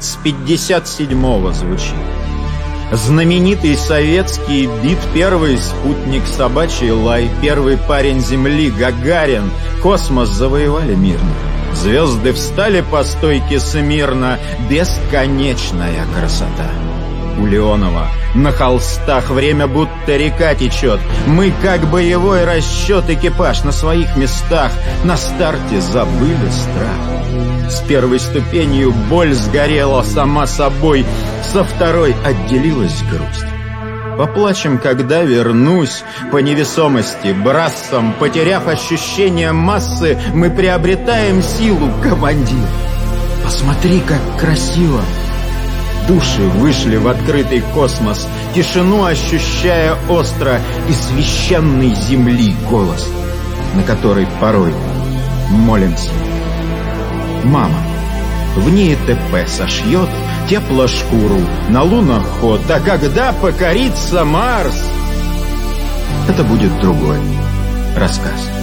с 57-го звучит. Знаменитый советский бит, первый спутник, собачий лай, первый парень Земли, Гагарин, космос завоевали мирно. Звезды встали по стойке смирно, бесконечная красота. У Леонова на холстах время будто река течет. Мы, как боевой расчет, экипаж на своих местах. На старте забыли страх. С первой ступенью боль сгорела сама собой, со второй отделилась грусть. Поплачем, когда вернусь. По невесомости, брассом, потеряв ощущение массы, мы приобретаем силу, командир. Посмотри, как красиво. Души вышли в открытый космос, тишину ощущая остро, и священной земли голос, на который порой молимся. Мама в ней ТП сошьет теплошкуру на луноход, а когда покорится Марс, это будет другой рассказ.